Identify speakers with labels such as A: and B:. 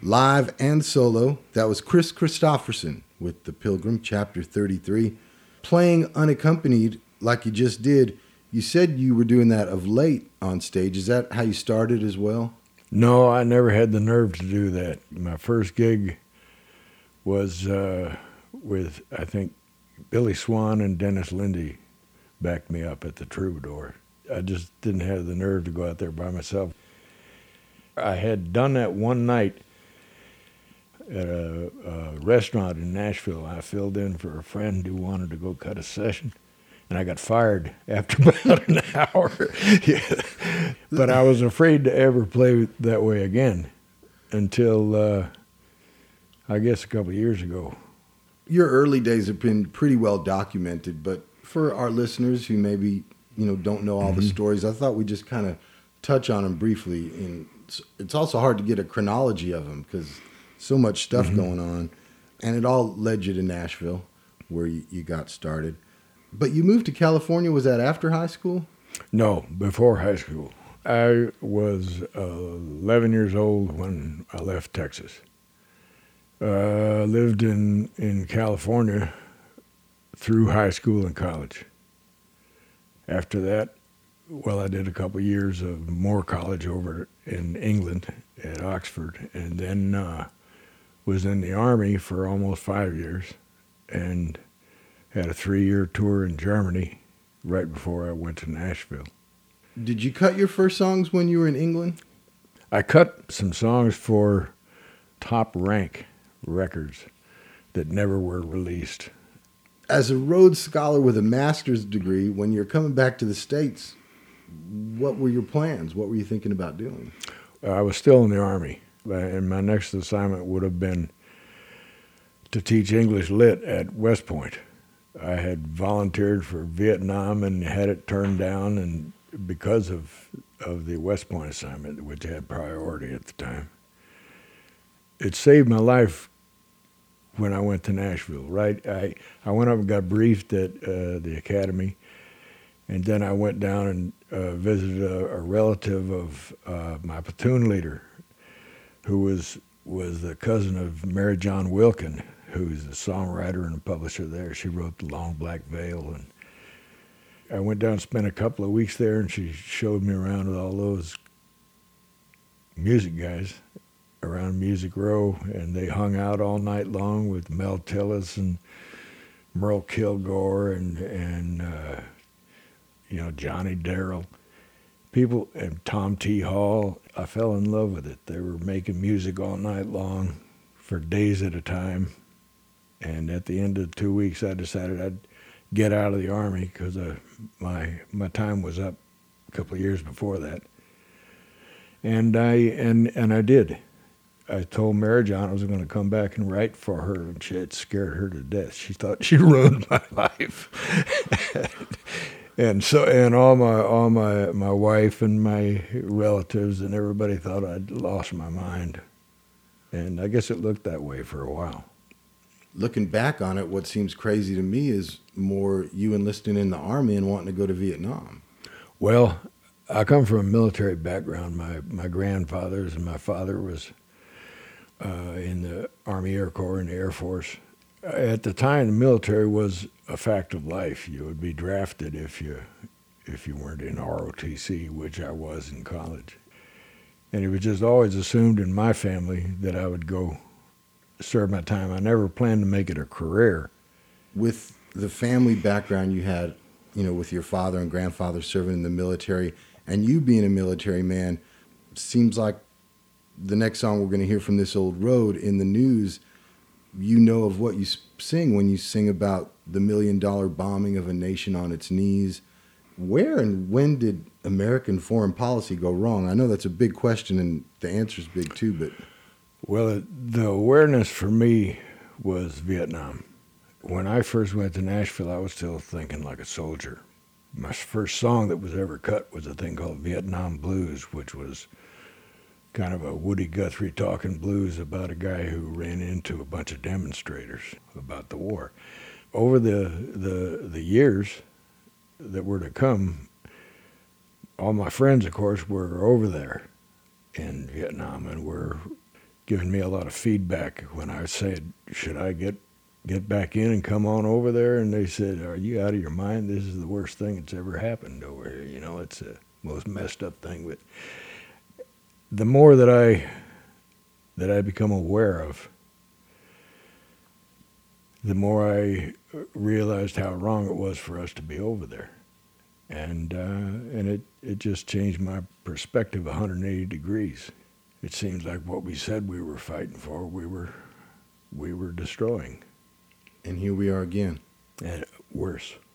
A: live and solo. That was Chris Christopherson with The Pilgrim, Chapter 33. Playing unaccompanied like you just did, you said you were doing that of late on stage. Is that how you started as well?
B: No, I never had the nerve to do that. My first gig was with, I think, Billy Swan and Dennis Lindy backed me up at the Troubadour. I just didn't have the nerve to go out there by myself. I had done that one night at a restaurant in Nashville. I filled in for a friend who wanted to go cut a session, and I got fired after about an hour. Yeah. But I was afraid to ever play that way again until, I guess, a couple of years ago.
A: Your early days have been pretty well documented, but for our listeners who maybe don't know all the stories, I thought we'd just kind of touch on them briefly. And it's also hard to get a chronology of them because so much stuff going on, and it all led you to Nashville, where you got started. But you moved to California. Was that after high school?
B: No, before high school. I was 11 years old when I left Texas. Lived in California through high school and college. After that, I did a couple of years of more college over in England at Oxford, and then was in the Army for almost 5 years and had a 3-year tour in Germany right before I went to Nashville.
A: Did you cut your first songs when you were in England?
B: I cut some songs for Top Rank Records that never were released.
A: As a Rhodes Scholar with a master's degree, when you're coming back to the States, what were your plans? What were you thinking about doing?
B: I was still in the Army, and my next assignment would have been to teach English Lit at West Point. I had volunteered for Vietnam and had it turned down, and because of the West Point assignment, which had priority at the time. It saved my life when I went to Nashville, right? I went up and got briefed at the academy, and then I went down and visited a relative of my platoon leader, who was the cousin of Mary John Wilkin, who's the songwriter and the publisher there. She wrote The Long Black Veil, and I went down and spent a couple of weeks there, and she showed me around with all those music guys around Music Row, and they hung out all night long with Mel Tillis and Merle Kilgore and Johnny Darrell. People, and Tom T. Hall. I fell in love with it. They were making music all night long for days at a time. And at the end of 2 weeks, I decided I'd get out of the Army because my time was up a couple of years before that. And I did. I told Mary John I was going to come back and write for her, and it scared her to death. She thought she ruined my life. And all my wife and my relatives and everybody thought I'd lost my mind. And I guess it looked that way for a while.
A: Looking back on it, what seems crazy to me is more you enlisting in the Army and wanting to go to Vietnam.
B: Well, I come from a military background. My grandfathers and my father was in the Army Air Corps and the Air Force. At the time, the military was a fact of life. You would be drafted if you weren't in ROTC, which I was in college. And it was just always assumed in my family that I would go serve my time. I never planned to make it a career.
A: With the family background you had, with your father and grandfather serving in the military, and you being a military man, seems like the next song we're going to hear from This Old Road in the news, of what you sing when you sing about the $1 million bombing of a nation on its knees. Where and when did American foreign policy go wrong? I know that's a big question, and the answer's big too, but...
B: Well, the awareness for me was Vietnam. When I first went to Nashville, I was still thinking like a soldier. My first song that was ever cut was a thing called Vietnam Blues, which was kind of a Woody Guthrie talking blues about a guy who ran into a bunch of demonstrators about the war. Over the years that were to come, all my friends, of course, were over there in Vietnam and were giving me a lot of feedback when I said, should I get back in and come on over there? And they said, are you out of your mind? This is the worst thing that's ever happened over here. You know, it's the most messed up thing. But the more that I become aware of, the more I realized how wrong it was for us to be over there. And it just changed my perspective 180 degrees. It seems like what we said we were fighting for, we were destroying.
A: And here we are again.
B: And worse.